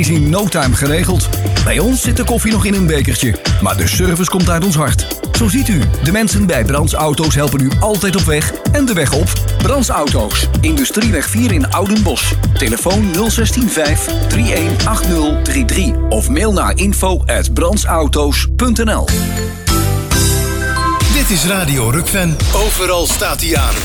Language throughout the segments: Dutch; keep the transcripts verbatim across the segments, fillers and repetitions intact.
is in no time geregeld. Bij ons zit de koffie nog in een bekertje, maar de service komt uit ons hart. Zo ziet u, de mensen bij Brands Auto's helpen u altijd op weg en de weg op. Brands Auto's, Industrieweg vier in Oudenbosch. Telefoon nul zes vijf drie een acht nul drie drie of mail naar info at brandsauto's punt n l. Dit is Radio Rukven. Overal staat hij aan.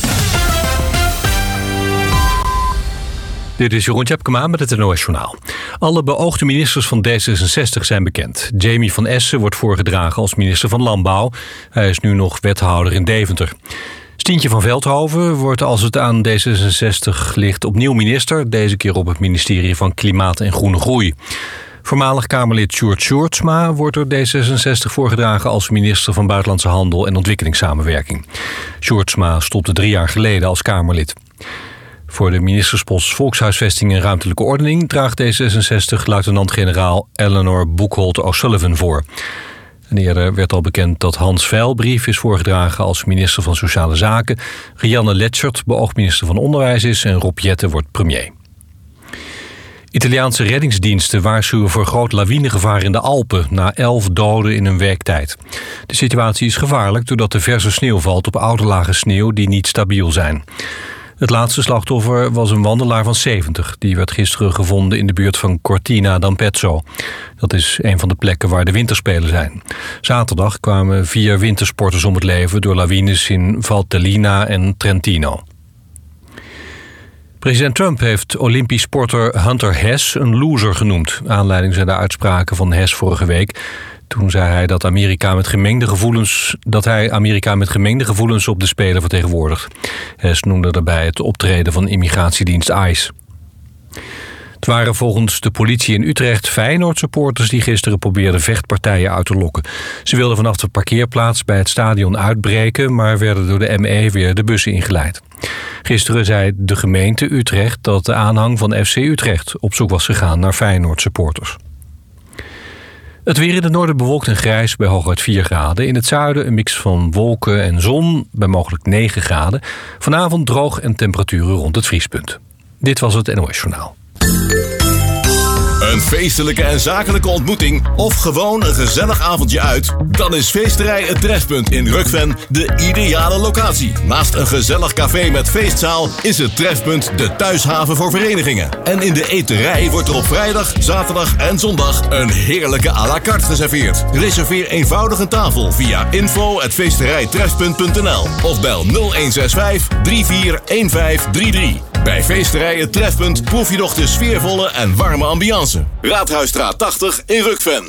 Dit is Jeroen Tjepkema met het N O S-journaal. Alle beoogde ministers van D zesenzestig zijn bekend. Jamie van Essen wordt voorgedragen als minister van Landbouw. Hij is nu nog wethouder in Deventer. Stientje van Veldhoven wordt, als het aan D zesenzestig ligt, opnieuw minister. Deze keer op het ministerie van Klimaat en Groene Groei. Voormalig Kamerlid Sjoerd Sjoerdsma wordt door D zesenzestig voorgedragen als minister van Buitenlandse Handel en Ontwikkelingssamenwerking. Sjoerdsma stopte drie jaar geleden als Kamerlid. Voor de ministerspost Volkshuisvesting en Ruimtelijke Ordening draagt D zesenzestig luitenant-generaal Eleanor Boekholt O'Sullivan voor. En eerder werd al bekend dat Hans Veilbrief is voorgedragen als minister van Sociale Zaken, Rianne Letschert beoogd minister van Onderwijs is en Rob Jetten wordt premier. Italiaanse reddingsdiensten waarschuwen voor groot lawinegevaar in de Alpen na elf doden in een week tijd. De situatie is gevaarlijk doordat er verse sneeuw valt op oude lagen sneeuw die niet stabiel zijn. Het laatste slachtoffer was een wandelaar van zeventig. Die werd gisteren gevonden in de buurt van Cortina d'Ampezzo. Dat is een van de plekken waar de winterspelen zijn. Zaterdag kwamen vier wintersporters om het leven door lawines in Valtellina en Trentino. President Trump heeft Olympisch sporter Hunter Hess een loser genoemd. Aanleiding zijn de uitspraken van Hess vorige week. Toen zei hij dat, Amerika met gemengde gevoelens, dat hij Amerika met gemengde gevoelens op de Spelen vertegenwoordigt. Hess noemde daarbij het optreden van immigratiedienst ICE. Het waren volgens de politie in Utrecht Feyenoord-supporters die gisteren probeerden vechtpartijen uit te lokken. Ze wilden vanaf de parkeerplaats bij het stadion uitbreken, maar werden door de M E weer de bussen ingeleid. Gisteren zei de gemeente Utrecht dat de aanhang van F C Utrecht op zoek was gegaan naar Feyenoord-supporters. Het weer in het noorden bewolkt en grijs bij hooguit vier graden. In het zuiden een mix van wolken en zon bij mogelijk negen graden. Vanavond droog en temperaturen rond het vriespunt. Dit was het N O S-journaal. Een feestelijke en zakelijke ontmoeting of gewoon een gezellig avondje uit? Dan is Feesterij Het Trefpunt in Rukven de ideale locatie. Naast een gezellig café met feestzaal is het Trefpunt de thuishaven voor verenigingen. En in de eterij wordt er op vrijdag, zaterdag en zondag een heerlijke à la carte geserveerd. Reserveer eenvoudig een tafel via info at feesterijtrefpunt punt n l of bel nul een zes vijf drie vier een vijf drie drie. Bij Feesterij Het Trefpunt proef je nog de sfeervolle en warme ambiance. Raadhuisstraat tachtig in Rukven.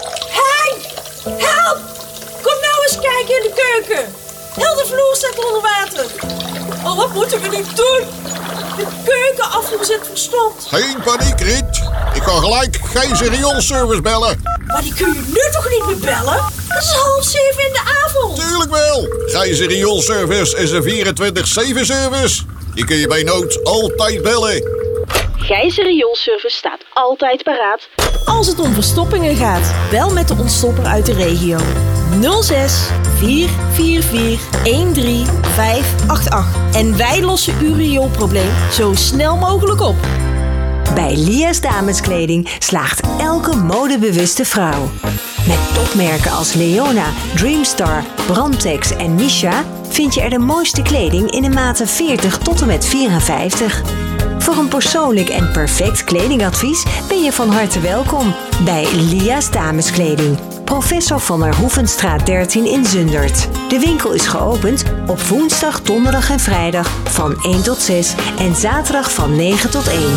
Hey! Help! Kom nou eens kijken in de keuken. Heel de vloer staat onder water. Oh, wat moeten we nu doen? De keukenafvoer zit verstomd. Geen paniek, Riet. Ik kan gelijk geen rioolservice bellen. Maar die kun je nu toch niet meer bellen? Het is half zeven in de avond. Tuurlijk wel. Gijzer rioolservice is een vierentwintig zeven service. Die kun je bij nood altijd bellen. Gijzer Rioolservice staat altijd paraat. Als het om verstoppingen gaat, bel met de ontstopper uit de regio. nul zes vier vier vier een drie vijf acht acht. En wij lossen uw rioolprobleem zo snel mogelijk op. Bij Lia's Dameskleding slaagt elke modebewuste vrouw. Met topmerken als Leona, Dreamstar, Brandtex en Misha vind je er de mooiste kleding in de maten veertig tot en met vierenvijftig. Voor een persoonlijk en perfect kledingadvies ben je van harte welkom bij Lia's Dameskleding. Professor van der Hoevenstraat dertien in Zundert. De winkel is geopend op woensdag, donderdag en vrijdag van één tot zes en zaterdag van negen tot één.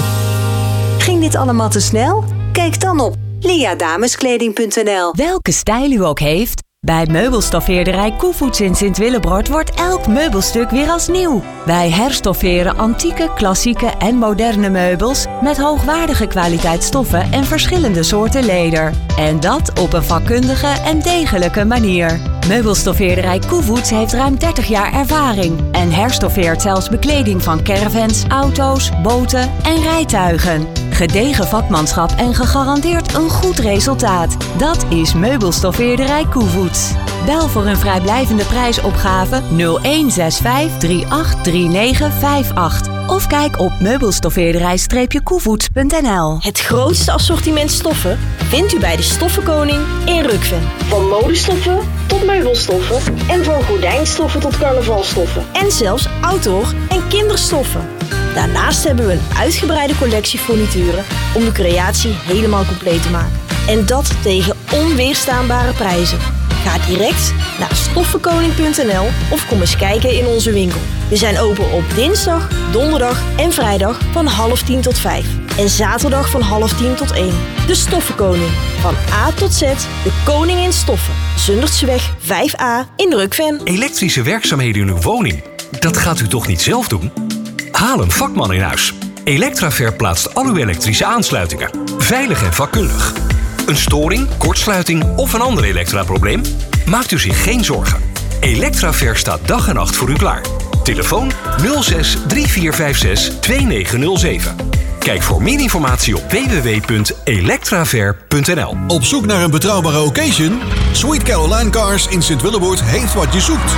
Ging dit allemaal te snel? Kijk dan op lia dameskleding punt n l. Welke stijl u ook heeft, bij meubelstoffeerderij Koevoets in Sint-Willebrord wordt elk meubelstuk weer als nieuw. Wij herstofferen antieke, klassieke en moderne meubels met hoogwaardige kwaliteit stoffen en verschillende soorten leder. En dat op een vakkundige en degelijke manier. Meubelstoffeerderij Koevoets heeft ruim dertig jaar ervaring en herstoffeert zelfs bekleding van caravans, auto's, boten en rijtuigen. Gedegen vakmanschap en gegarandeerd een goed resultaat. Dat is Meubelstoffeerderij Koevoets. Koevoets. Bel voor een vrijblijvende prijsopgave nul een zes vijf drie acht drie negen vijf acht. Of kijk op meubelstoffeerderij koevoets punt n l. Het grootste assortiment stoffen vindt u bij de Stoffenkoning in Rukven. Van modestoffen tot meubelstoffen en van gordijnstoffen tot carnavalstoffen. En zelfs outdoor- en kinderstoffen. Daarnaast hebben we een uitgebreide collectie furnituren om de creatie helemaal compleet te maken. En dat tegen onweerstaanbare prijzen. Ga direct naar stoffenkoning punt n l of kom eens kijken in onze winkel. We zijn open op dinsdag, donderdag en vrijdag van half tien tot vijf. En zaterdag van half tien tot één. De Stoffenkoning. Van A tot Z, de koning in stoffen. Zundertseweg vijf a in Rukven. Elektrische werkzaamheden in uw woning? Dat gaat u toch niet zelf doen? Haal een vakman in huis. Electraver plaatst al uw elektrische aansluitingen. Veilig en vakkundig. Een storing, kortsluiting of een ander elektraprobleem? Maakt u zich geen zorgen. Electraver staat dag en nacht voor u klaar. Telefoon nul zes drie vier vijf zes twee negen nul zeven. Kijk voor meer informatie op w w w punt electraver punt n l. Op zoek naar een betrouwbare occasion? Sweet Caroline Cars in Sint-Willeboord heeft wat je zoekt.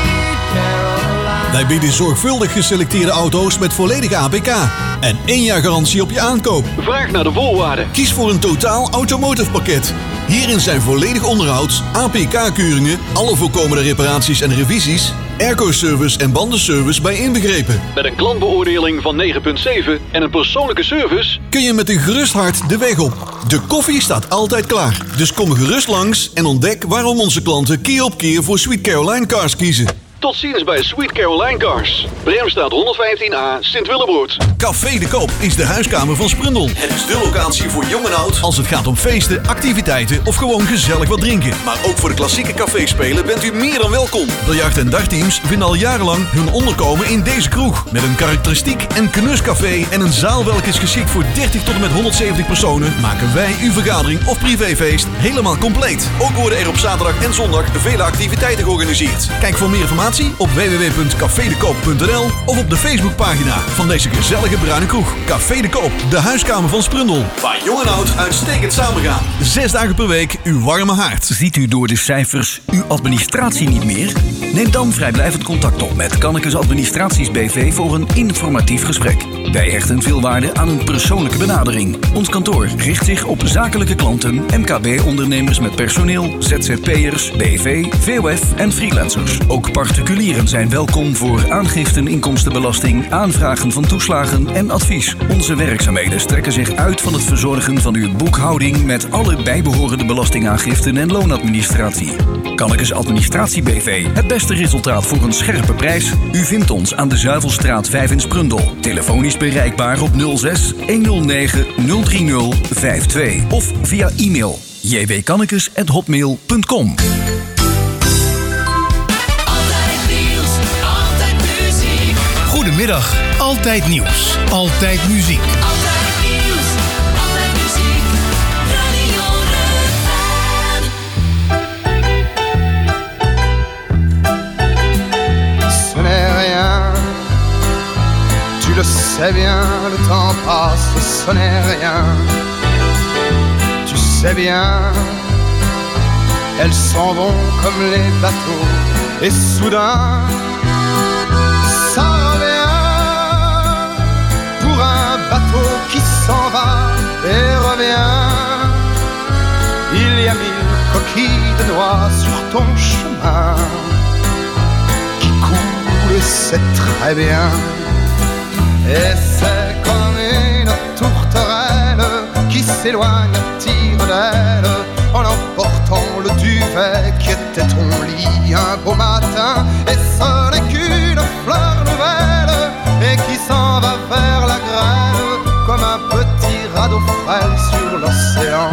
Wij bieden zorgvuldig geselecteerde auto's met volledige A P K en één jaar garantie op je aankoop. Vraag naar de voorwaarden. Kies voor een totaal automotive pakket. Hierin zijn volledig onderhoud, A P K-keuringen, alle voorkomende reparaties en revisies, airco-service en bandenservice bij inbegrepen. Met een klantbeoordeling van negen komma zeven en een persoonlijke service kun je met een gerust hart de weg op. De koffie staat altijd klaar. Dus kom gerust langs en ontdek waarom onze klanten keer op keer voor Sweet Caroline Cars kiezen. Tot ziens bij Sweet Caroline Cars. Bremstraat honderdvijftien a, Sint-Willeboord. Café de Koop is de huiskamer van Sprundel. Het is de locatie voor jong en oud als het gaat om feesten, activiteiten of gewoon gezellig wat drinken. Maar ook voor de klassieke caféspelen bent u meer dan welkom. Biljart- en dartteams vinden al jarenlang hun onderkomen in deze kroeg. Met een karakteristiek en knuscafé en een zaal welke is geschikt voor dertig tot en met honderdzeventig personen, maken wij uw vergadering of privéfeest helemaal compleet. Ook worden er op zaterdag en zondag vele activiteiten georganiseerd. Kijk voor meer informatie op w w w punt café de koop punt n l of op de Facebookpagina van deze gezellige bruine kroeg. Café de Koop, de huiskamer van Sprundel. Waar jong en oud uitstekend samengaan. Zes dagen per week uw warme haard. Ziet u door de cijfers uw administratie niet meer? Neem dan vrijblijvend contact op met Kannekes Administraties B V voor een informatief gesprek. Wij hechten veel waarde aan een persoonlijke benadering. Ons kantoor richt zich op zakelijke klanten, M K B-ondernemers met personeel, Z Z P'ers, B V, V O F en freelancers. Ook particulieren zijn welkom voor aangiften, inkomstenbelasting, aanvragen van toeslagen en advies. Onze werkzaamheden strekken zich uit van het verzorgen van uw boekhouding met alle bijbehorende belastingaangiften en loonadministratie. Kannekes Administratie B V, het beste resultaat voor een scherpe prijs. U vindt ons aan de Zuivelstraat vijf in Sprundel. Telefonisch bereikbaar op nul zes honderd negen nul drie nul vijf twee of via e-mail j w kannekes at hotmail punt com. Goedemiddag, altijd nieuws, altijd muziek. Altijd nieuws, altijd muziek, Radio Rukven. Ce n'est rien, tu le sais bien, le temps passe, ce n'est rien. Tu sais bien, elles s'en vont comme les bateaux, et soudain, ça revient pour un bateau qui s'en va et revient. Il y a mille coquilles de noix sur ton chemin qui coulent, c'est très bien. Et c'est comme une tourterelle qui s'éloigne à tire d'aile en emportant le duvet qui était ton lit un beau matin. Et ce n'est qu'une fleur nouvelle et qui s'en va vers la grêle comme un petit radeau frêle sur l'océan.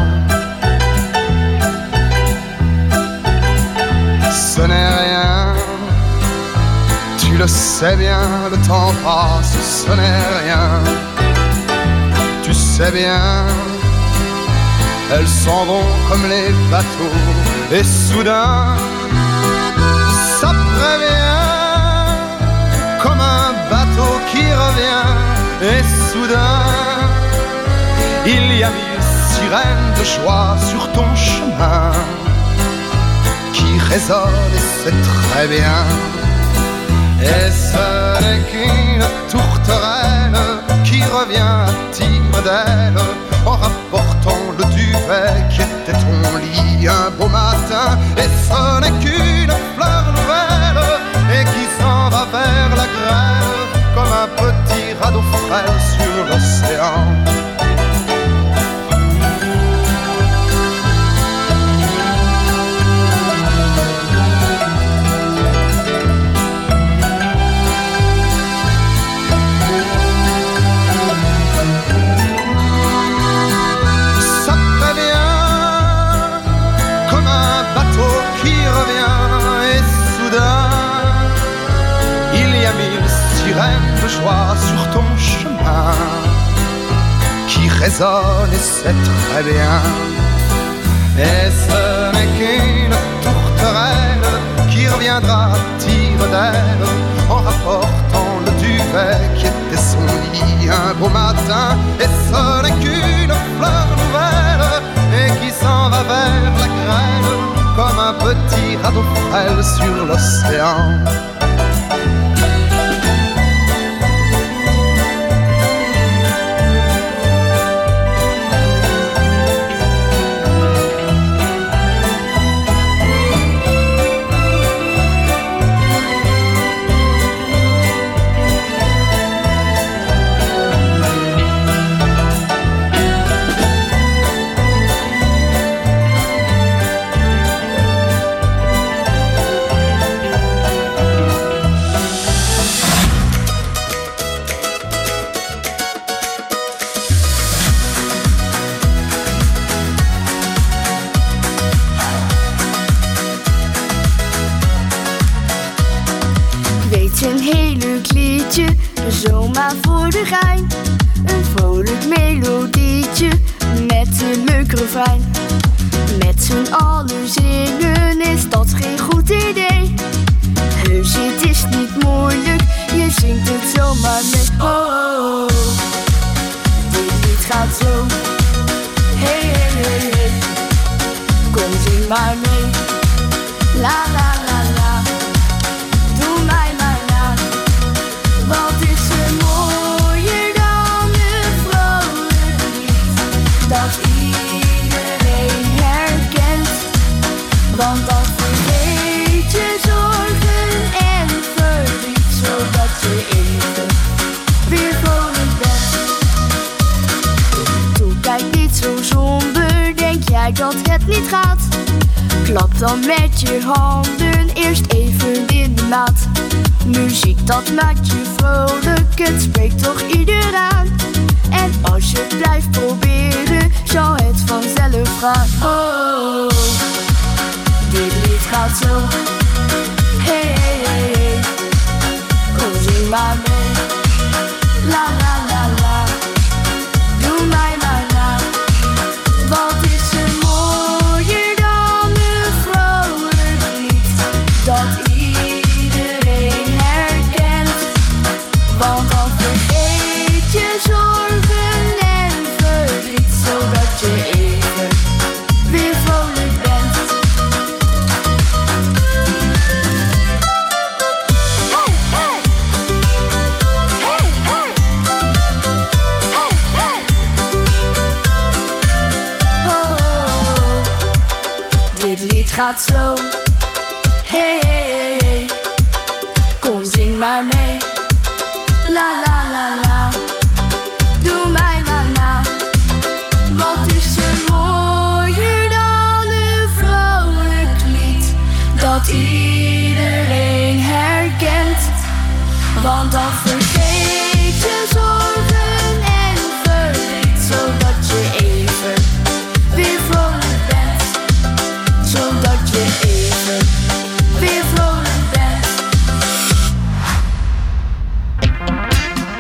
Ce n'est rien, tu le sais bien, le temps passe, ce n'est rien. Tu sais bien, elles s'en vont comme les bateaux, et soudain, ça prévient, comme un bateau qui revient, et soudain, il y a mille sirènes de joie sur ton chemin, qui résonne et c'est très bien. Et ce n'est qu'une tourterelle qui revient à tire d'aile en rapportant le duvet qui était ton lit un beau matin. Et ce n'est qu'une fleur nouvelle et qui s'en va vers la grêle comme un petit radeau frêle sur l'océan. De joie sur ton chemin qui résonne et c'est très bien. Et ce n'est qu'une tourterelle qui reviendra tire d'aile en rapportant le duvet qui était son lit un beau matin. Et ce n'est qu'une fleur nouvelle et qui s'en va vers la grêle comme un petit radeau frêle sur l'océan. Zomaar voor de gein, een vrolijk melodietje met een leuk refrein. Met z'n allen zingen is dat geen goed idee. Heus, het is niet moeilijk, je zingt het zomaar mee. Oh, oh, oh. Dit lied gaat zo. Hey, hey, hey, hey. Kom, zing maar mee. La, la, la, la. Doe mij maar na. Wat is er mooier dan een vrolijk lied dat iedereen herkent? Want dan vergeet je zorgen en verdriet, zodat je even weer vrolijk bent. Toen kijk niet zo somber, denk jij dat het niet gaat? Klap dan met je handen eerst even in de maat. Muziek dat maakt je vrolijk, het spreekt toch ieder aan. En als je blijft proberen, zal het vanzelf gaan. Oh, dit lied gaat zo. Hey, hey, hey, hey. Kom, zing maar mee. La, la, la, la. Doe mij maar na. Wat is er mooier dan een vrolijk lied dat iedereen herkent? Want dan vergeet je zorgen en verdriet, zodat je even weer vrolijk bent. Hey, hey. Hey, hey. Hey, hey. Oh, oh, oh. Dit lied gaat zo. Hey, hey, hey, hey. Kom, zing maar mee. La, la, la, la. Doe mij maar na. Wat is er mooier dan een vrolijk lied dat iedereen herkent? Want dan vergeet je zorgen en verdriet, zodat je even weer vrolijk bent. Zodat je even weer vrolijk bent.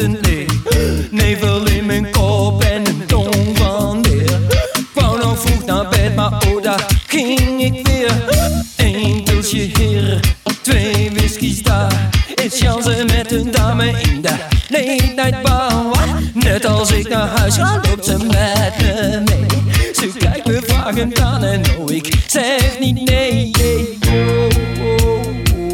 ontzettend leeg. Nevel in mijn kop en een tong van neer. Wou nog vroeg naar bed, maar oh daar ging ik weer. Eén pilsje hier, twee whiskies daar. Is Jansen met een dame in de late night bar. Net als ik naar huis ga, loopt ze met me mee. Ze kijkt me vragend aan en oh, ik zeg niet nee. nee. Oh, oh.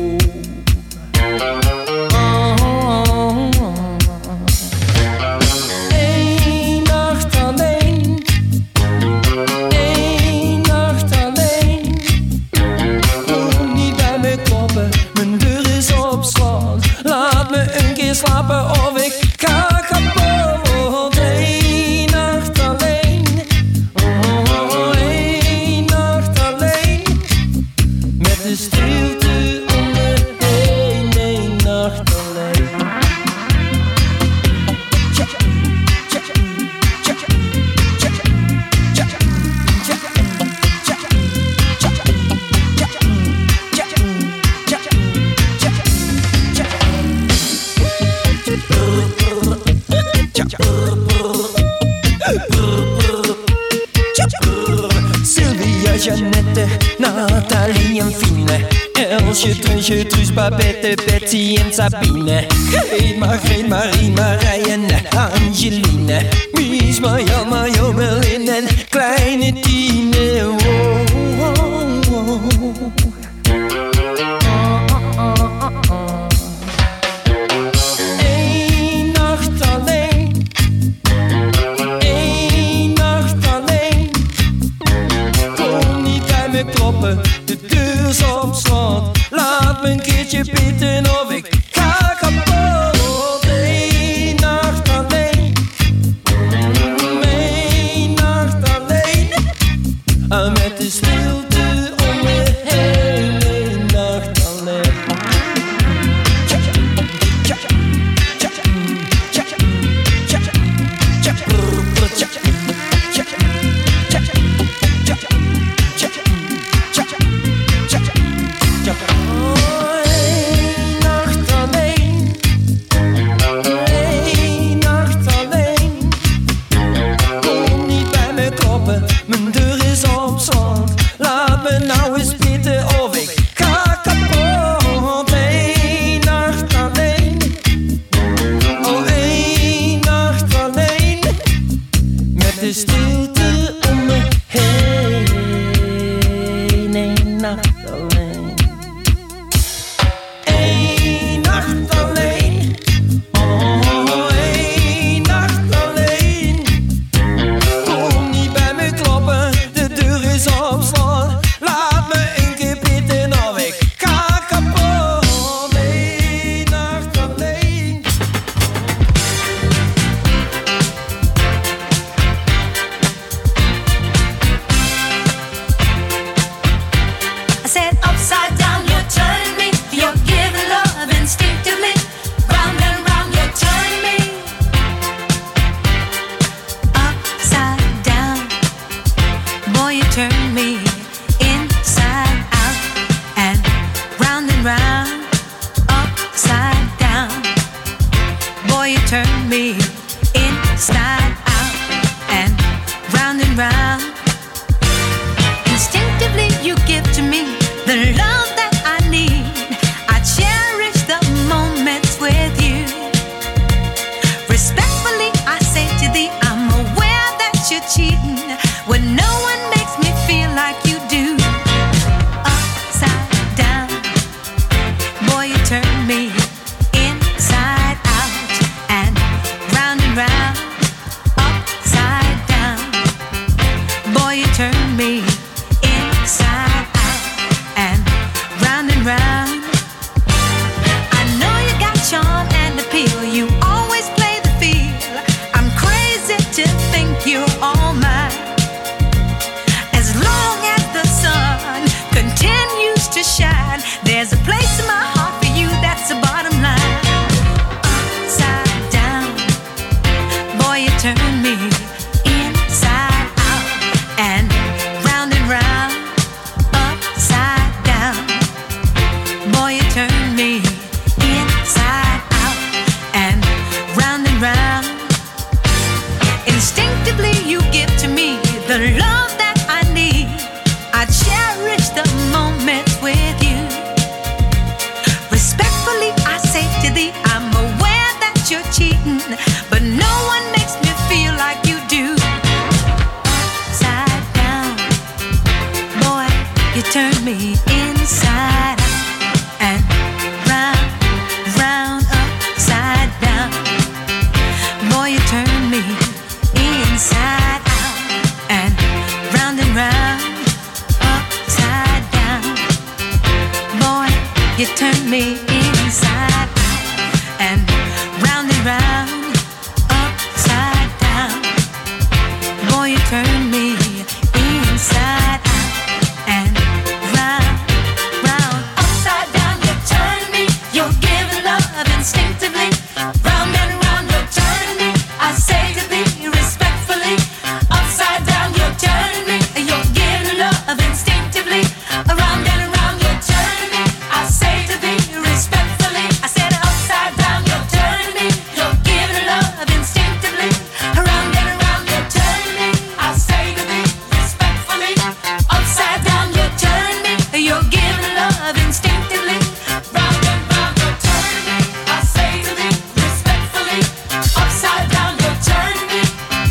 Slapen of ik ga kapot. Eén nacht alleen. Oh, één nacht alleen. Met de stilte om me heen. Eén nacht alleen. Check, check, check, check, check, check, check, Sylvia, Jeannette, Nathalie en Fine, Elsje, Trunsje, Truus, Babette, Betsy en Sabine, Greet, Margreet, Marie, Marije en Angeline, Mies, Marjan, Marjo, Merlin en kleine Tine. Oh, oh, oh. Kloppen, de deur is op slot. Laat me een keertje pitten of ik ga kapot. Eén nacht alleen. Eén nacht alleen. Met de stilte om me heen. Eén nacht alleen. Check, check, check, check, check, check, check, mijn deur is op slot. Laat me nou eens pitten of ik ga kapot. Eén nacht alleen. Oh, één nacht alleen. Met de stilte om me heen. Eén nacht alleen. Eén nacht alleen. Oh, één nacht alleen. Kom niet bij me kloppen, de deur is op slot. Laat me een keer pitten of ik ga kapot. Eén nacht alleen. I said upside down, you're turning me. You're giving love instinctively. Round and round, you're turning me. Upside down, boy, you turn me inside out and round and round. Upside down, boy, you turn me inside out and round and round. Instinctively, you give to me the love that I need. I cherish the moments with you. Respectfully, I say to thee, I'm aware that you're cheating when no one makes me feel like you do. Upside down, boy, you turn me inside out and round and round. Upside down, round, upside down. Boy, you turn me inside out and round, round, upside down. You turn me, you're giving love instinctively. Round and round, you're turning me. I say to thee respectfully, upside down, you're turning me. You're giving love instinctively. Around and around, you're turning me. I say to thee respectfully. I said upside down, you're turning me. You're giving love instinctively. Around and around, you're turning me. I say to thee respectfully. Upside down, you're turning me. You're giving love instinctively. Round and round, you're turning me. I say to thee respectfully. Upside down, you're turning me.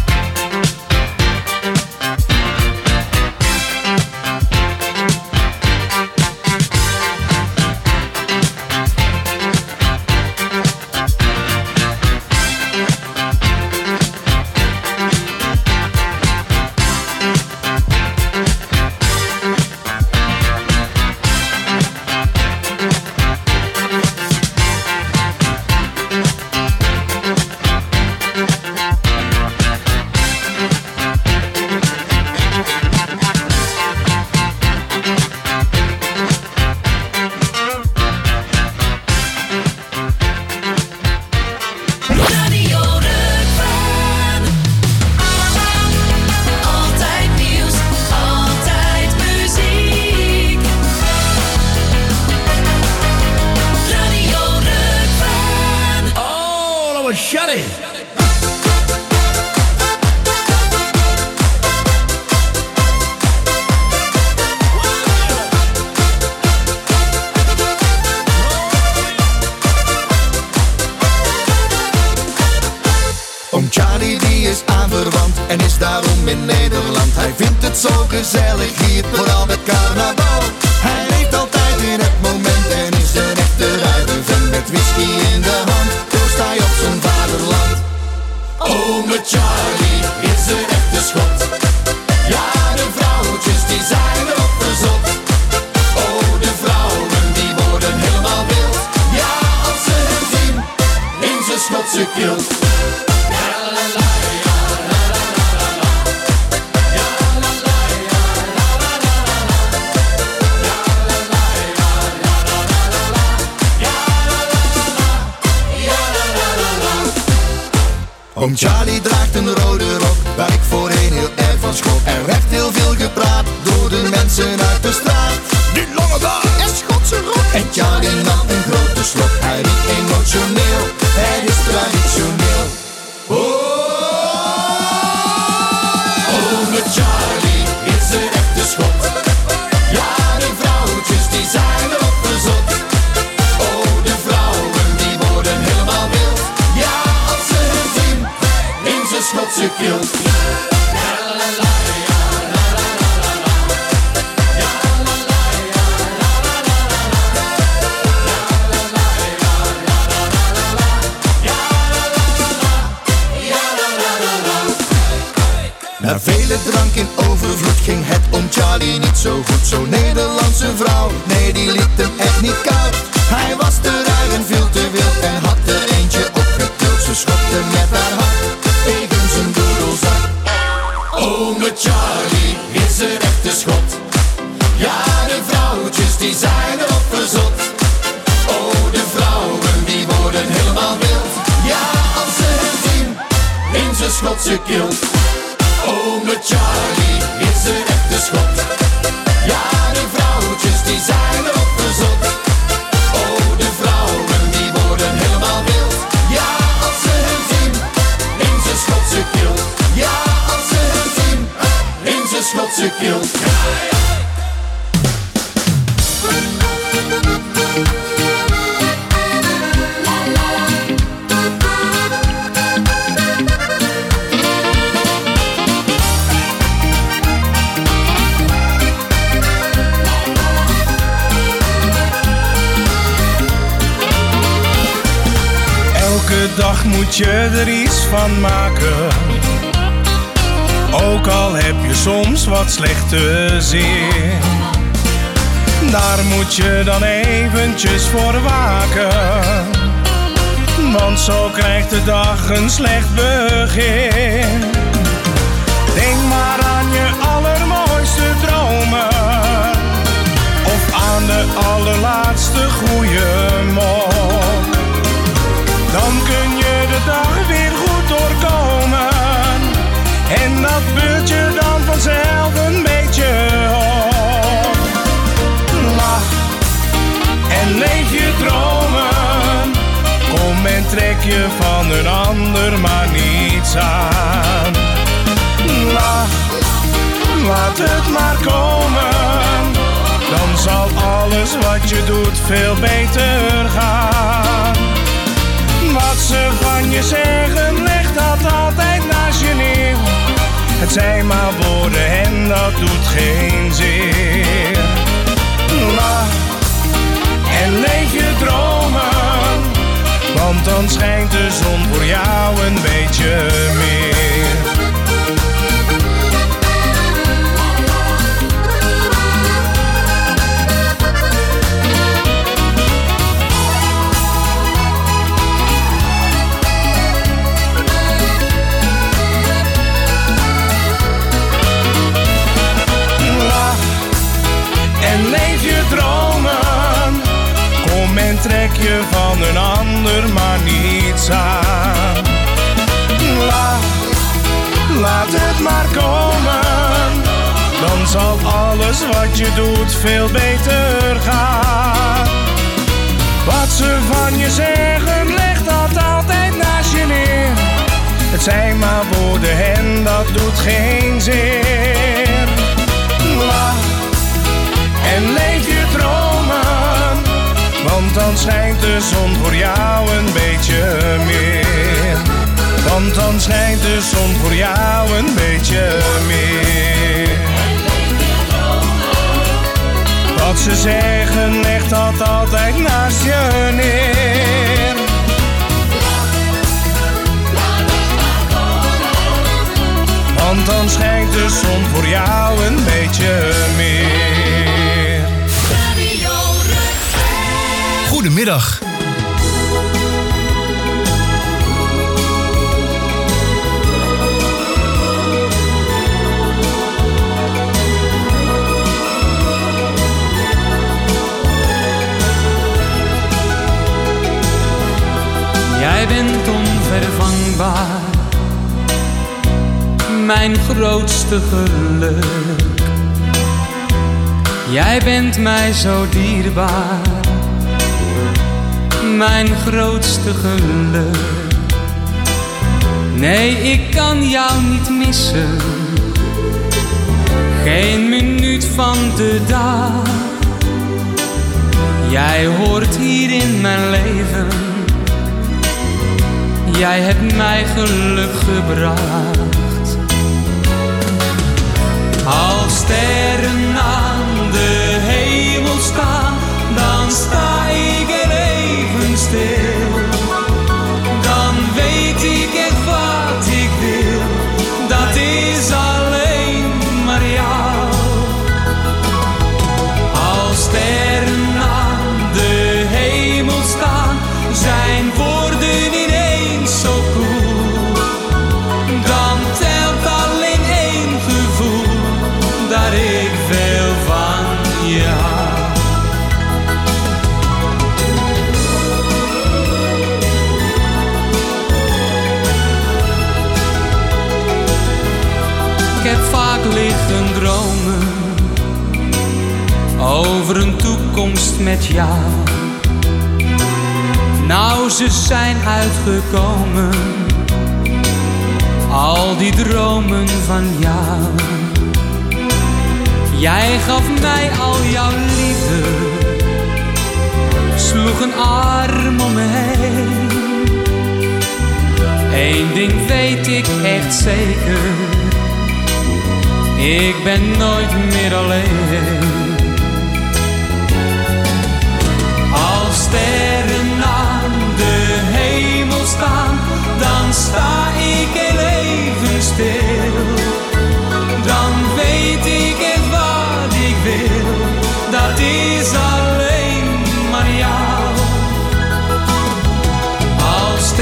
Radio Rukven. Altijd nieuws, altijd muziek. Radio Rukven. Oh, dat was Shelley. Oom Charlie die is aanverwant en is daarom in Nederland. Hij vindt het zo gezellig hier, vooral met carnaval. Hij leeft altijd in het moment en is een echte ruivenvent. Met whisky in de hand, troost hij op zijn vaderland. Ome Charlie is een echte schot. Ja, de vrouwtjes die zijn erop verzot. Oh, de vrouwen die worden helemaal wild. Ja, als ze hem zien, in zijn Schotse kilt. Oom Charlie draagt een rode rok, waar ik voorheen heel erg van schrok. Er werd heel veel gepraat door de mensen uit de straat. Die lange baard en Schotse rok. En Charlie nam een grote slok, hij riep emotioneel. Het is traditioneel. Oh, ome Charlie is een echte schot. Ja, de vrouwtjes die zijn erop verzot. Oh, de vrouwen die worden helemaal wild. Ja, als ze hem zien, in zijn Schotse kilt. Na vele drank in overvloed ging het om Charlie niet zo goed. Zo'n Nederlandse vrouw, nee die liet hem echt niet koud. Hij was te ruig en veel te wild en had er eentje opgetild. Ze schopte met haar hand tegen zijn doedelzak. Ome Charlie is een echte schot. Ja, de vrouwtjes die zijn erop verzot. Oh, de vrouwen die worden helemaal wild. Ja, als ze hem zien, in zijn Schotse kilt. Ome Charlie is een echte schot. Ja, de vrouwtjes die zijn erop verzot. Oh, de vrouwen die worden helemaal wild. Ja, als ze hem zien, in zijn Schotse kilt. Ja, als ze hem zien, in zijn Schotse kilt. Elke dag moet je er iets van maken. Ook al heb je soms wat slechte zin. Daar moet je dan eventjes voor waken. want zo krijgt de dag een slecht begin. Denk maar aan je allermooiste dromen, of aan de allerlaatste goeie mop. Dan kun je de dag weer goed doorkomen, en dat beurt je dan vanzelf een beetje op. Lach en leef je dromen, kom en trek je van een ander maar niets aan. Lach, laat het maar komen, dan zal alles wat je doet veel beter gaan. Wat ze van je zeggen, leg dat altijd naast je neer. Het zijn maar woorden en dat doet geen zeer. Lach en leef je dromen, want dan schijnt de zon voor jou een beetje meer. En leef je dromen, kom en trek je van een ander maar niets aan. Lach, laat het maar komen, dan zal alles wat je doet veel beter gaan. Wat ze van je zeggen, leg dat altijd naast je neer. Het zijn maar woorden en dat doet geen zeer. Lach en leef je dromen, want dan schijnt de zon voor jou een beetje meer. Want dan schijnt de zon voor jou een beetje meer. Wat ze zeggen, leg dat altijd naast je neer. Want dan schijnt de zon voor jou een beetje meer. Goedemiddag. Jij bent onvervangbaar, mijn grootste geluk. Jij bent mij zo dierbaar, mijn grootste geluk. Nee, ik kan jou niet missen, geen minuut van de dag. Jij hoort hier in mijn leven, jij hebt mij geluk gebracht. Als sterren aan de hemel staan, dan sta ik er even stil. Dan weet ik echt wat ik wil, dat is alleen maar jou. Als sterren aan de hemel staan, zijn woorden ineens zo koel. Dan telt alleen één gevoel, dat ik veel van je hou. Ik heb vaak liggen dromen over een toekomst met jou. Nou, ze zijn uitgekomen, al die dromen van jou. Jij gaf mij al jouw liefde, sloeg een arm om me heen. Eén ding weet ik echt zeker, ik ben nooit meer alleen. Als sterren aan de hemel staan, dan sta ik er even stil. Dan weet ik echt wat ik wil, dat is alleen maar jou. Als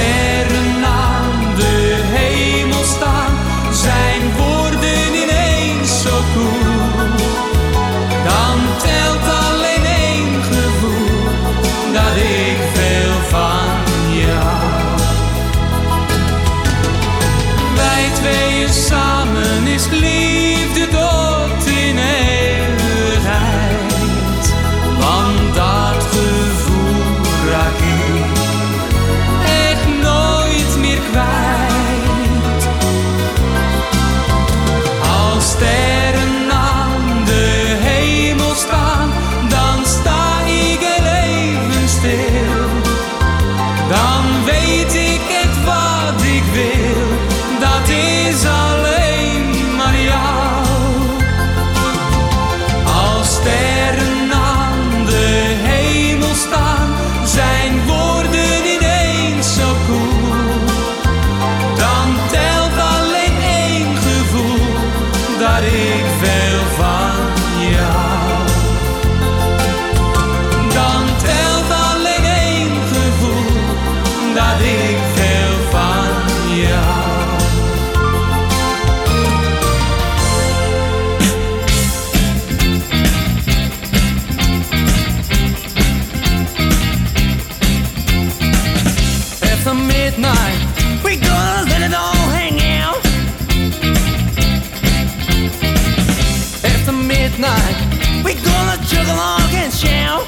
je samen is liefde tot in eeuwigheid. Want dat gevoel raak ik echt nooit meer kwijt. Als sterren aan de hemel staan, dan sta ik er even stil. Dan weet ik het wat ik wil, dat is alleen maar jou. Als sterren aan de hemel staan, zijn woorden ineens zo koel. Dan telt alleen één gevoel, dat ik veel van jou. Dan telt alleen één gevoel, dat ik veel van jou. After midnight, we gonna let it all hang out. After midnight, we gonna juggle along and shout.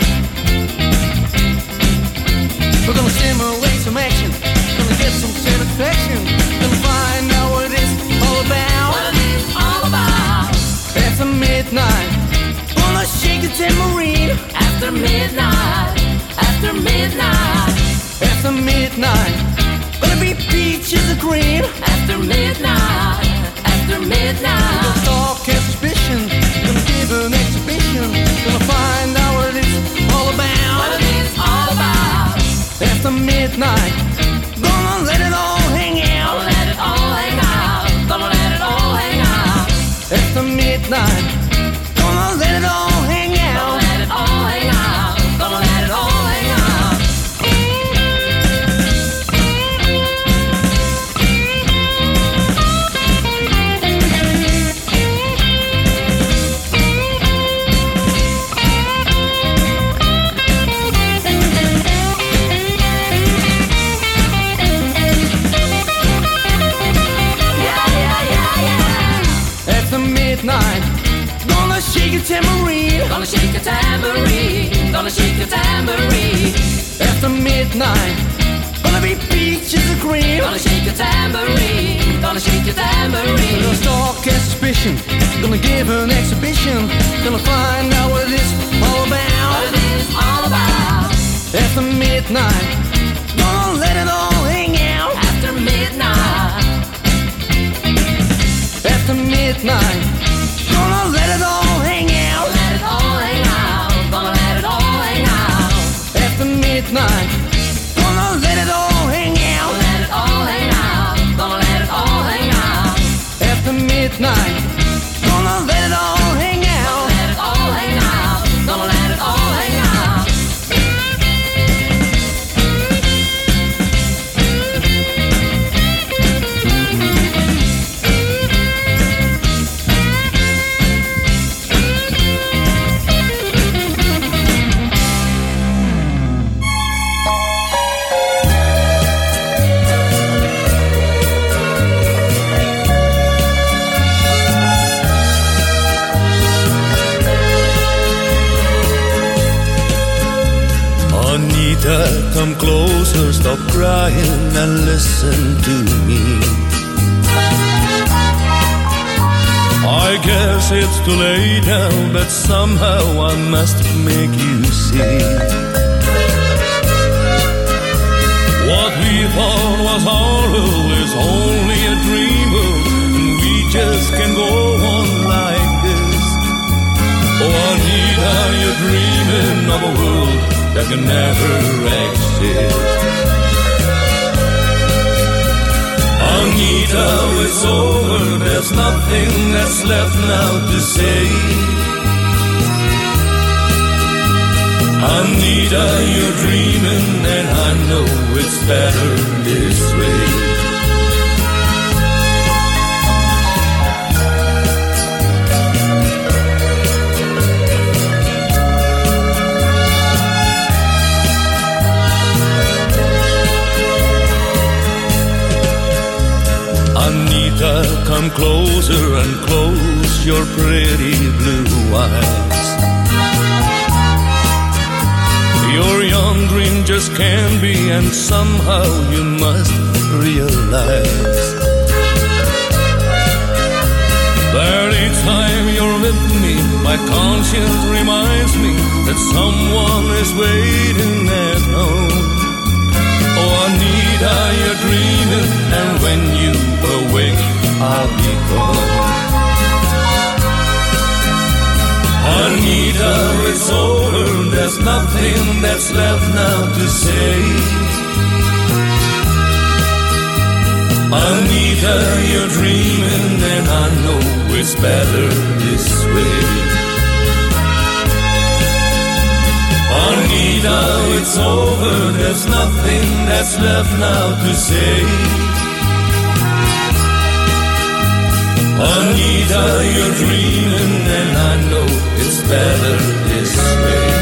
We're gonna simulate some action, gonna get some satisfaction, gonna find out what it's all about. What it is all about. After midnight, gonna shake the tambourine. After midnight, after midnight, after midnight, gonna be peaches and cream. After midnight, after midnight, gonna talk and suspicion, gonna give an exhibition, gonna find out what it's all about. What it is all about. After midnight, gonna let it all hang out. Gonna let it all hang out. Gonna let it all hang out. After midnight, gonna let it all hang out. Gonna let it all hang out. Gonna let it all hang out. Midnight, gonna shake a tambourine. Gonna shake a tambourine. Gonna shake a tambourine. After midnight, gonna be peaches and cream. Gonna shake a tambourine. Gonna shake a tambourine. Gonna stalk and suspicion. Gonna give an exhibition. Gonna find out what it's all about. What it is all about. After midnight, gonna let it all hang out. After midnight. After midnight, gonna let it all hang out. Let it all hang out. Gonna let it all hang out. After midnight, gonna let it all hang out. Let it all hang out. Gonna let it all hang out. After midnight, gonna let it all hang out. Let it all hang out. Gonna let it all hang out. Anita, come closer, stop crying and listen to me. I guess it's too late now, but somehow I must make you see. What we thought was horrible is only a dream, and we just can't go on like this. Oh, Anita, you're dreaming of a world that can never exist. Anita, it's over, there's nothing that's left now to say. Anita, you're dreaming and I know it's better this way. Juanita, come closer and close your pretty blue eyes. Your young dream just can't be, and somehow you must realize that each time you're with me, my conscience reminds me that someone is waiting at home. Oh, Anita, you're dreaming, and when you awake, I'll be gone. Anita, it's over, there's nothing that's left now to say. Anita, you're dreaming, and I know it's better this way. Anita, it's over, there's nothing that's left now to say. Anita, you're dreaming, and I know it's better this way.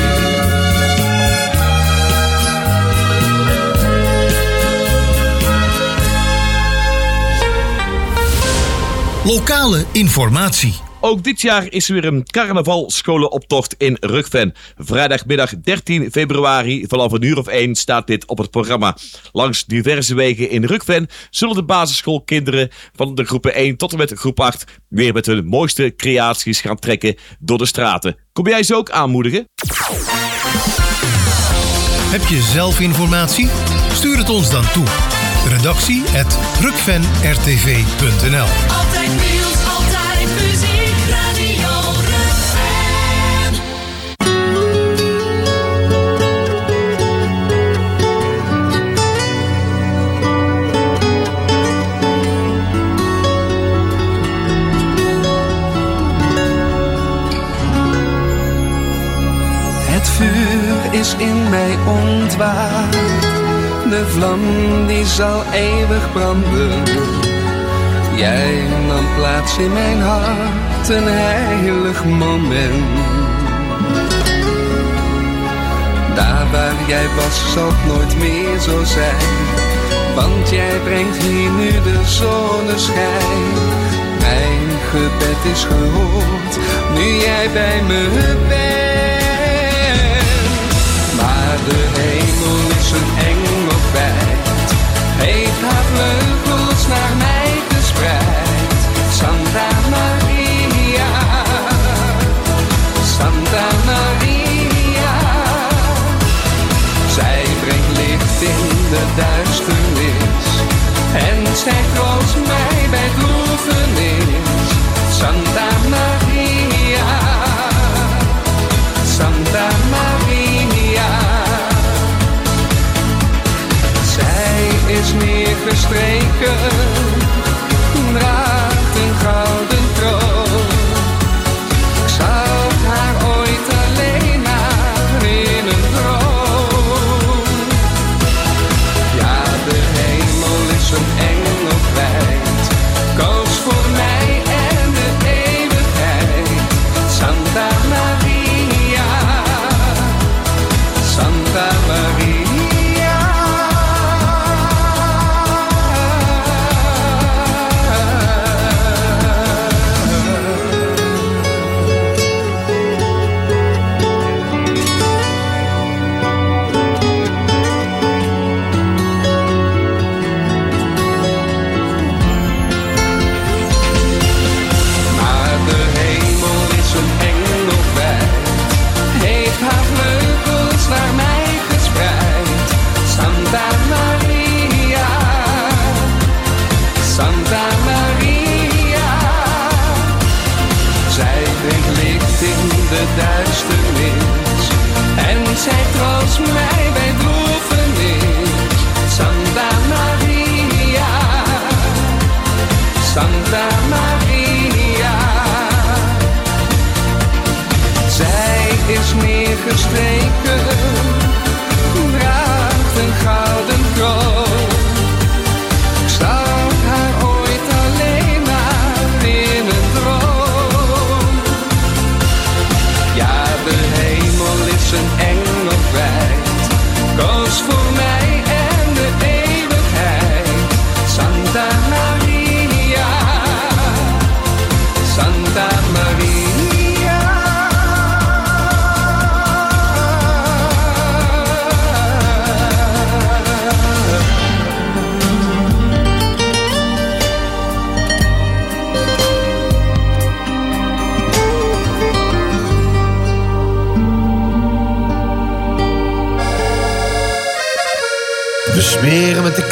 Lokale informatie. Ook dit jaar is er weer een carnavalscholenoptocht in Rugven. Vrijdagmiddag dertien februari vanaf een uur of één staat dit op het programma. Langs diverse wegen in Rugven zullen de basisschoolkinderen van de groepen één tot en met groep acht weer met hun mooiste creaties gaan trekken door de straten. Kom jij ze ook aanmoedigen? Heb je zelf informatie? Stuur het ons dan toe. Redactie at rukven r t v punt n l. Altijd nieuws, altijd muziek, Radio Rukven. Het vuur is in mij ontwaakt. De vlam die zal eeuwig branden. Jij nam plaats in mijn hart, een heilig moment. Daar waar jij was zal het nooit meer zo zijn. Want jij brengt hier nu de zonneschijn. Mijn gebed is gehoord, nu jij bij me bent. Maar de hemel is een engel wijd, heeft haar vleugels naar mij gespreid. Santa Maria, Santa Maria. Zij brengt licht in de duisternis en zij troost mij bij droefenis. Santa Maria, Santa Maria. Zij is neergestreken, draagt een gouden kroon. Ik zag haar ooit alleen maar in een droom. Ja, de hemel is een engel wijd, koos voor mij en de eeuwigheid. Santa Maria, Santa Maria. Duisternis en zij troost mij bij droefenis. Santa Maria, Santa Maria. Zij is neergestreken, draagt een gouden kroon. Ik zag haar ooit alleen maar in een droom. Ja, de hemel is een engel wijd, koos voor mij en de eeuwigheid. Santa Maria,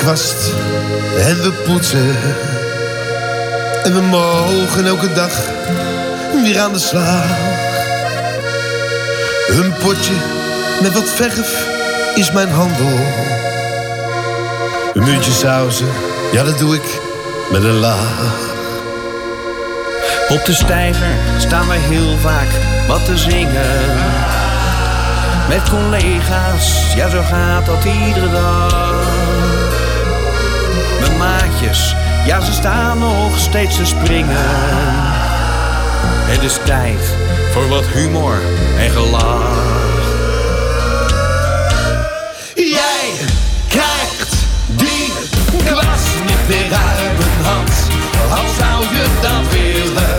kwast en we poetsen. En we mogen elke dag weer aan de slag. Een potje met wat verf is mijn handel. Een muntje sausen, ja dat doe ik met een laag. Op de steiger staan wij heel vaak wat te zingen. Met collega's, ja zo gaat dat iedere dag. Mijn maatjes, ja ze staan nog steeds te springen. Het is tijd voor wat humor en gelach. Jij krijgt die kwast niet meer uit mijn hand. Al zou je dat willen.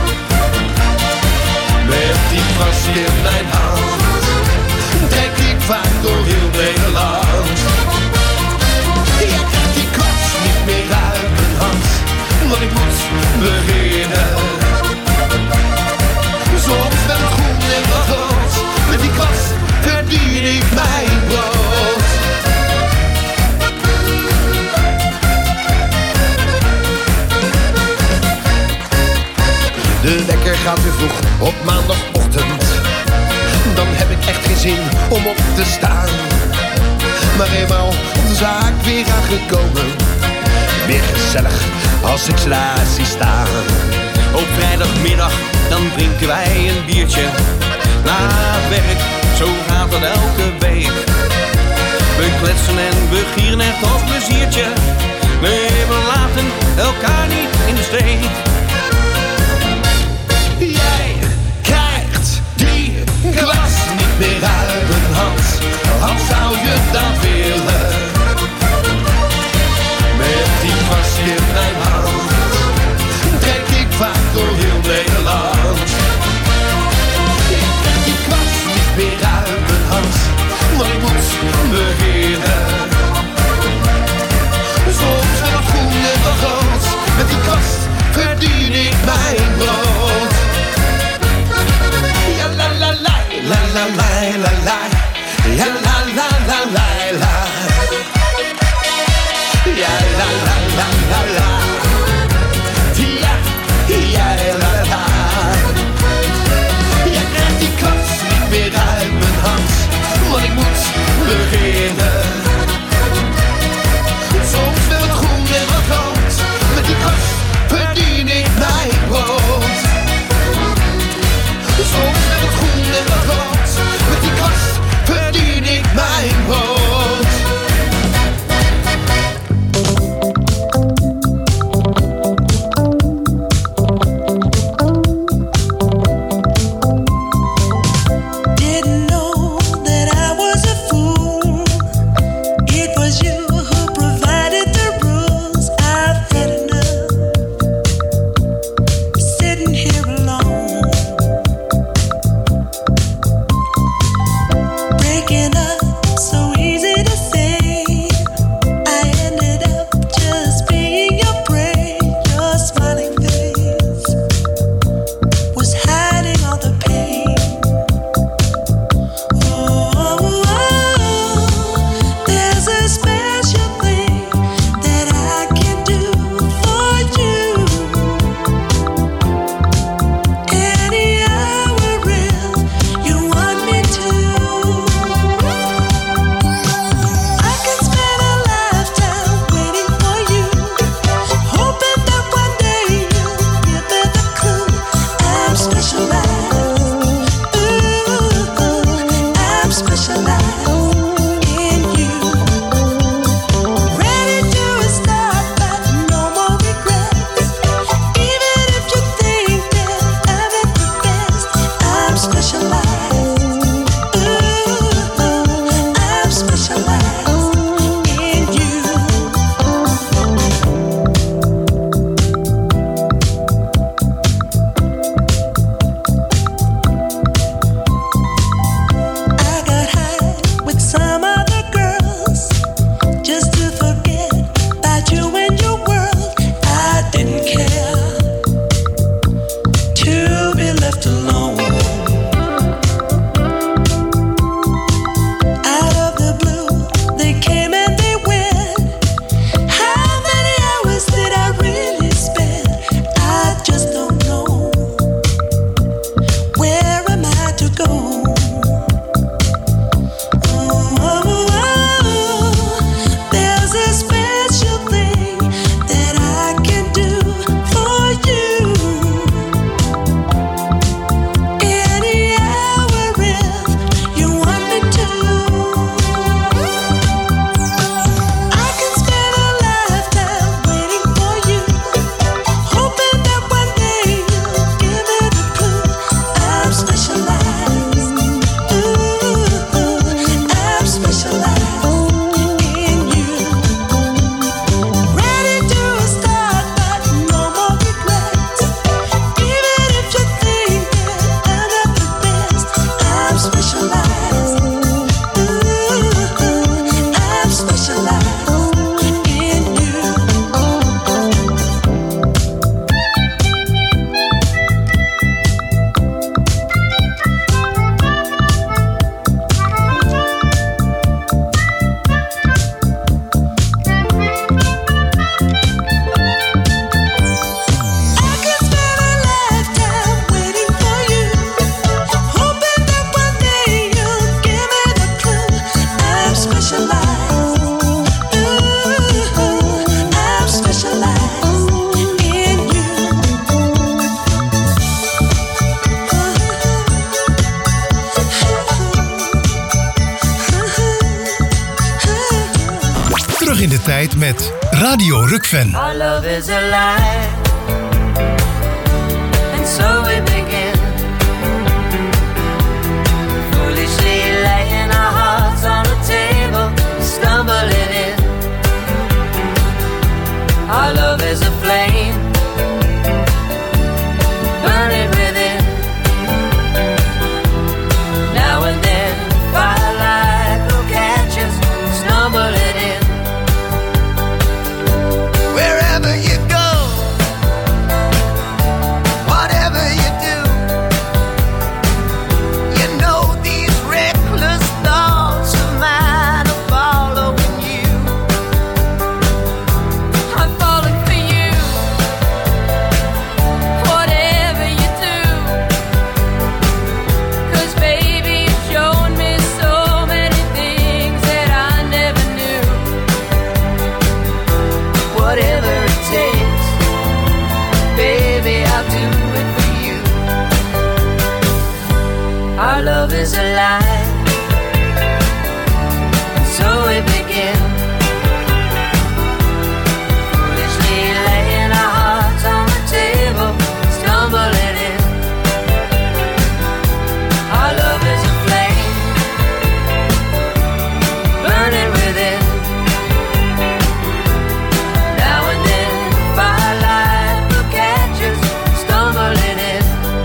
Met die kwast in mijn hand trek ik vaak door heel Nederland. Jij krijgt die kwast niet meer uit mijn hand, want ik moet beginnen. Soms met het groen en wat rood, met die kwast verdien ik mijn brood. De wekker gaat weer vroeg op maandagochtend. Dan heb ik echt geen zin om op te staan. Maar eenmaal op de zaak weer aangekomen. Weer gezellig als ik ze daar zie staan. Op vrijdagmiddag dan drinken wij een biertje. Na het werk, zo gaat het elke week. We kletsen en we gieren echt als pleziertje. Nee, we laten elkaar niet in de steek. Jij krijgt die kwast niet meer uit mijn hand, al zou je dat willen. Met die kwast in mijn hand trek ik vaak door heel Nederland. Ik krijg die kwast niet meer uit mijn hand, maar ik moet beginnen. Soms met het groen en wat rood, met die kwast verdien met Radio Rukven. Our love is alive, and so we begin. Foolishly laying our hearts on the table, stumbling in. Our love is a flame, burning within. Now and then, firelight will catch us, stumbling in. Wherever you go, whatever you do, you know these reckless thoughts of mine are following you. I'm falling for you, whatever you do. 'Cause baby, you've shown me so many things that I never knew. Whatever it takes, baby, I'll do it for you. Our love is alive, and so we begin. Foolishly laying our hearts on the table, stumbling in. Our love is a flame, burning within. Now and then, firelight will catch us, stumbling in.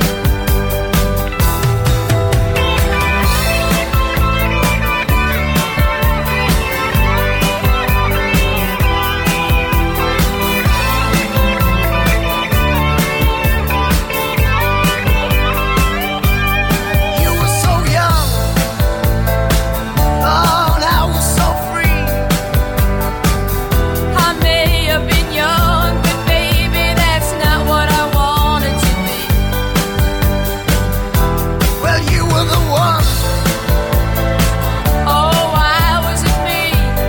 You were so young, oh, and I was so free. I may have been young, but baby, that's not what I wanted to be. Well, you were the one. Oh, why was it me?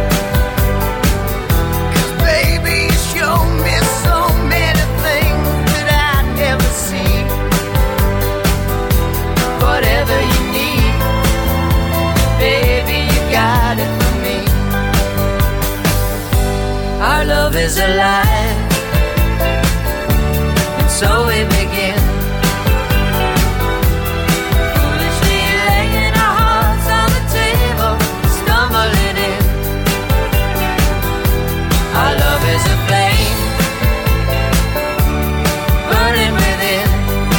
'Cause baby, you showed me so many things that I'd never seen. Whatever you need, baby, you got it for me. Our love is alive, and so we begin. Foolishly laying our hearts on the table, stumbling in. Our love is a flame, burning within.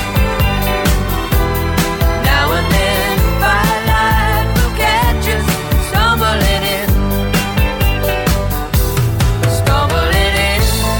Now and then, firelight will catch us, stumbling in. Stumbling in.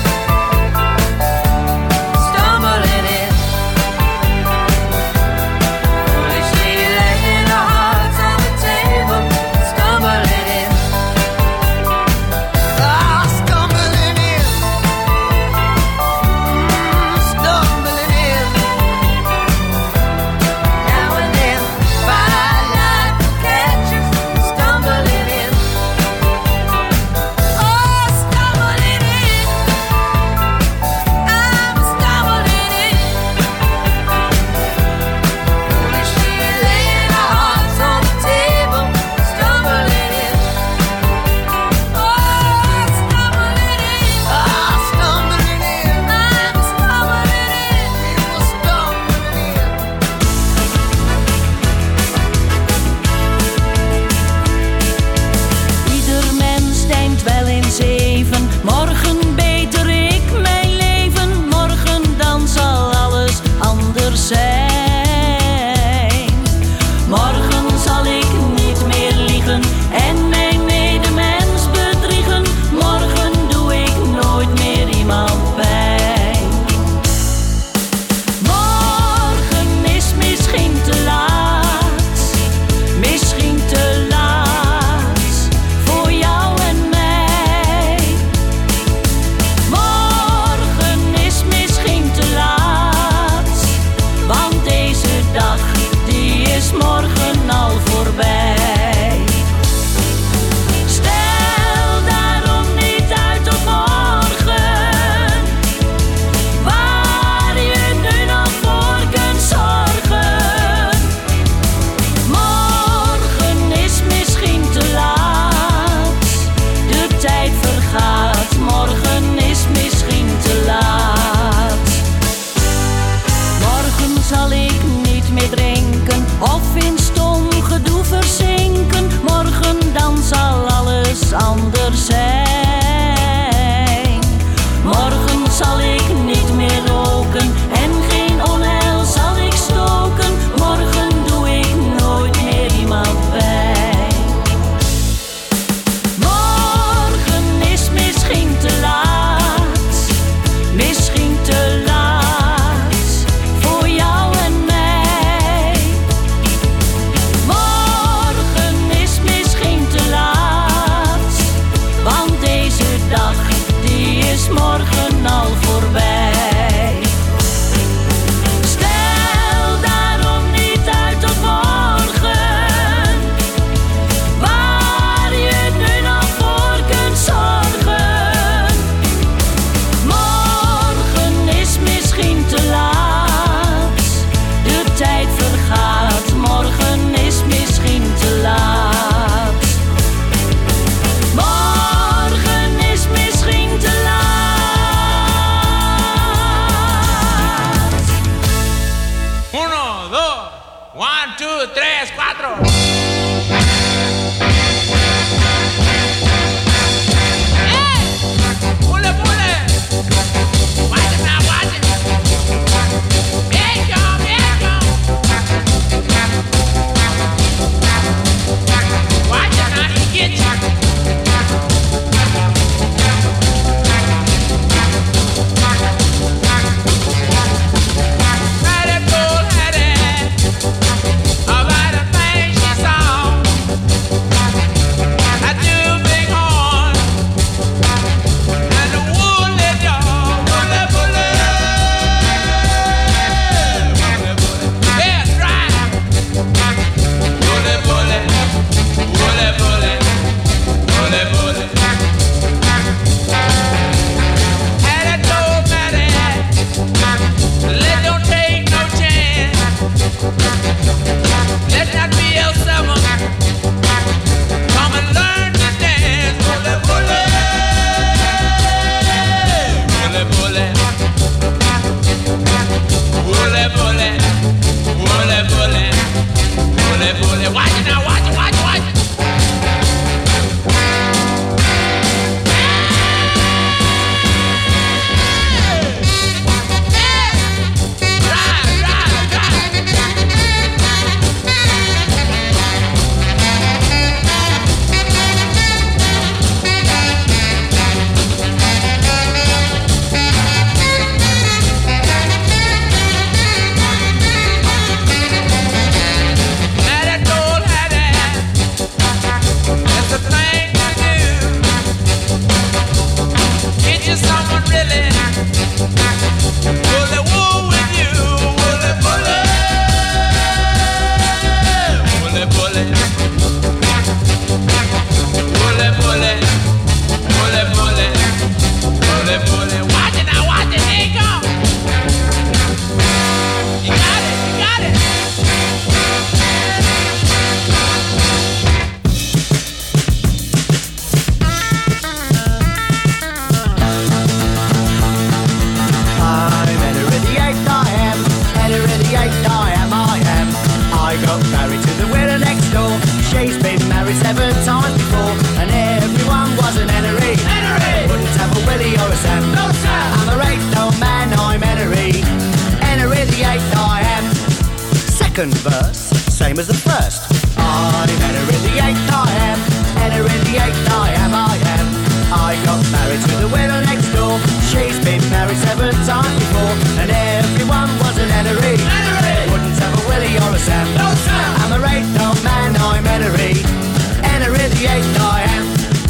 second verse, same as the first. I'm Enter in the eighth, I am. Enter in the eighth, I am, I am. I got married to the widow next door. She's been married seven times before, and everyone was an Entery. Wouldn't have a Willie or a Sam. No, Sam. I'm a eighth old man, I'm Entery. Enter in the eighth, I am.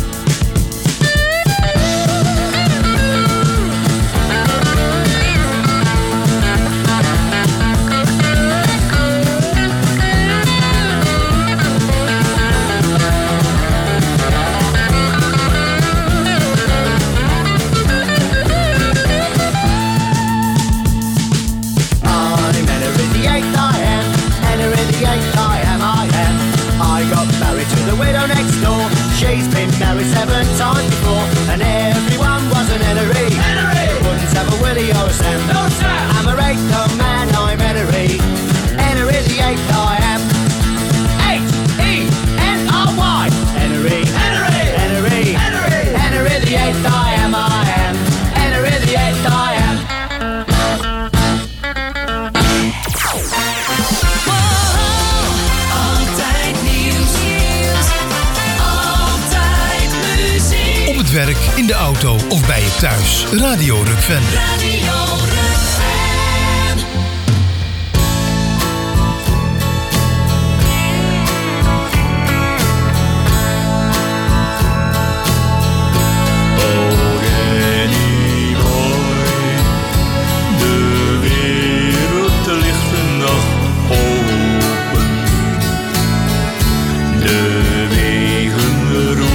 She's been married seven times before, and everyone was an Entery. Wouldn't have a Willie or a Sam. No, Sam. I'm a eighth old man, I'm Entery. Entery the eighth I am. H E N R Y. Entery. Entery. Entery. Entery. Entery the eighth I am, I am. Entery the eighth I am. Op het werk, in de auto of bij je thuis. Radio Rukven. Radio Rukven. Oh Danny boy, de wereld ligt nog open. De wegen roepen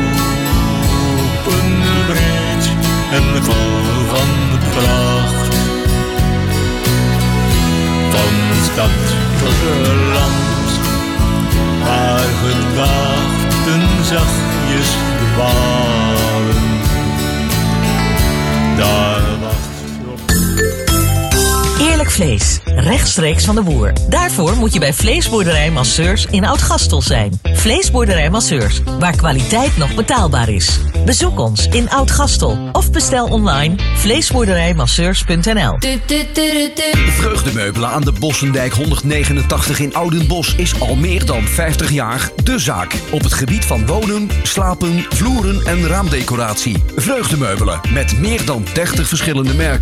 breed en vol van pracht. Van stad tot land, waar gedachten zachtjes dwalen. Daar wacht Eerlijk vlees, rechtstreeks van de boer. Daarvoor moet je bij Vleesboerderij Masseurs in Oud-Gastel zijn. Vleesboerderij Masseurs, waar kwaliteit nog betaalbaar is. Bezoek ons in Oud-Gastel of bestel online vleesboerderijmasseurs punt n l. Vreugdemeubelen aan de Bossendijk honderdnegenentachtig in Oudenbosch is al meer dan vijftig jaar de zaak. Op het gebied van wonen, slapen, vloeren en raamdecoratie. Vreugdemeubelen met meer dan dertig verschillende merken.